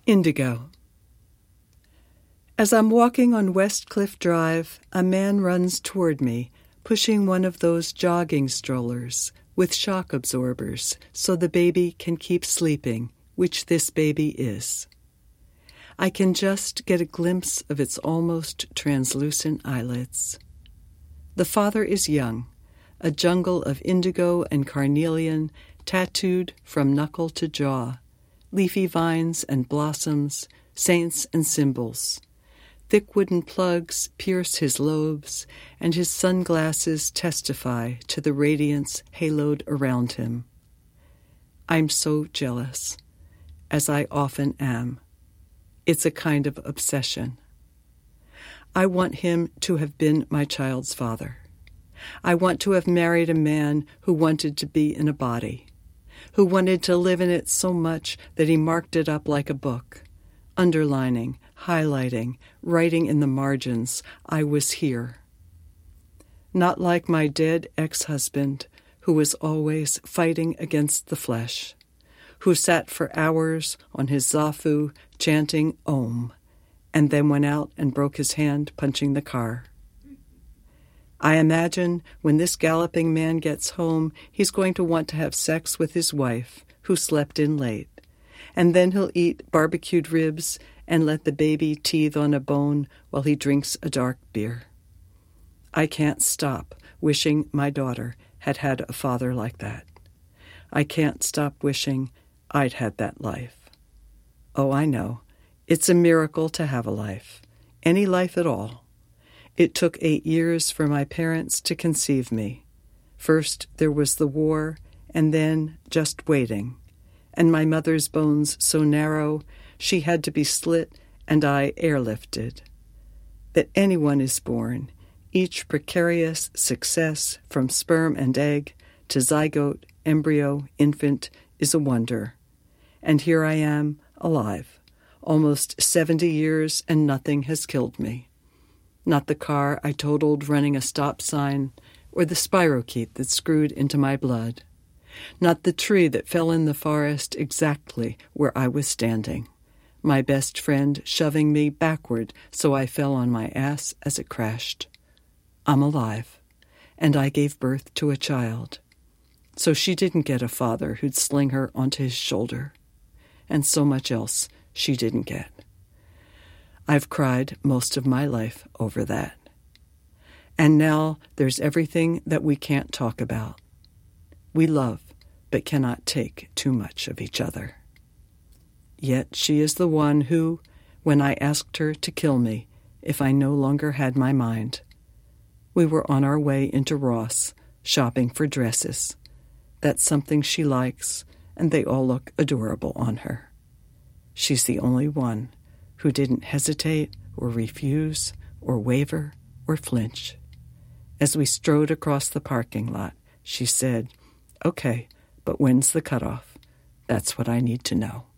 Indigo. As I'm walking on West Cliff Drive, a man runs toward me, pushing one of those jogging strollers with shock absorbers so the baby can keep sleeping, which this baby is. I can just get a glimpse of its almost translucent eyelids. The father is young, a jungle of indigo and carnelian tattooed from knuckle to jaw, leafy vines and blossoms, saints and symbols. Thick wooden plugs pierce his lobes, and his sunglasses testify to the radiance haloed around him. I'm so jealous, as I often am. It's a kind of obsession. I want him to have been my child's father. I want to have married a man who wanted to be in a body, who wanted to live in it so much that he marked it up like a book, underlining, highlighting, writing in the margins, I was here. Not like my dead ex-husband, who was always fighting against the flesh, who sat for hours on his zafu chanting Om, and then went out and broke his hand punching the car. I imagine when this galloping man gets home, he's going to want to have sex with his wife, who slept in late, and then he'll eat barbecued ribs and let the baby teethe on a bone while he drinks a dark beer. I can't stop wishing my daughter had had a father like that. I can't stop wishing I'd had that life. Oh, I know. It's a miracle to have a life, any life at all. It took 8 years for my parents to conceive me. First there was the war, and then just waiting. And my mother's bones so narrow, she had to be slit and I airlifted. That anyone is born, each precarious success from sperm and egg to zygote, embryo, infant, is a wonder. And here I am, alive, almost 70 years, and nothing has killed me. Not the car I totaled running a stop sign, or the spirochete that screwed into my blood. Not the tree that fell in the forest exactly where I was standing, my best friend shoving me backward so I fell on my ass as it crashed. I'm alive, and I gave birth to a child. So she didn't get a father who'd sling her onto his shoulder, and so much else she didn't get. I've cried most of my life over that. And now there's everything that we can't talk about. We love, but cannot take too much of each other. Yet she is the one who, when I asked her to kill me if I no longer had my mind, we were on our way into Ross, shopping for dresses. That's something she likes, and they all look adorable on her. She's the only one who didn't hesitate or refuse or waver or flinch. As we strode across the parking lot, she said, "Okay, but when's the cutoff? That's what I need to know."